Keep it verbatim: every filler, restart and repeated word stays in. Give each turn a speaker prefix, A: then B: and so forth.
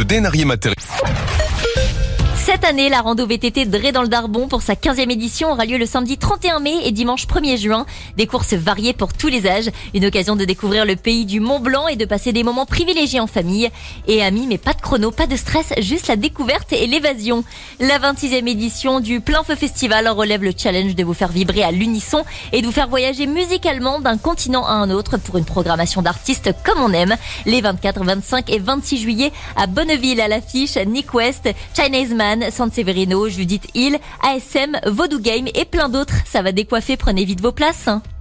A: Denarier Matériel.
B: Cette année, la rando V T T Dré dans le Darbon pour sa quinzième édition aura lieu le samedi trente et un mai et dimanche premier juin. Des courses variées pour tous les âges. Une occasion de découvrir le pays du Mont Blanc et de passer des moments privilégiés en famille et amis, mais pas de chrono, pas de stress, juste la découverte et l'évasion. La vingt-sixième édition du Plein Feu Festival relève le challenge de vous faire vibrer à l'unisson et de vous faire voyager musicalement d'un continent à un autre pour une programmation d'artistes comme on aime. Les vingt-quatre, vingt-cinq et vingt-six juillet à Bonneville à l'affiche, Nick West, Chinese Man, San Severino, Judith Hill, A S M, Voodoo Game et plein d'autres. Ça va décoiffer, prenez vite vos places.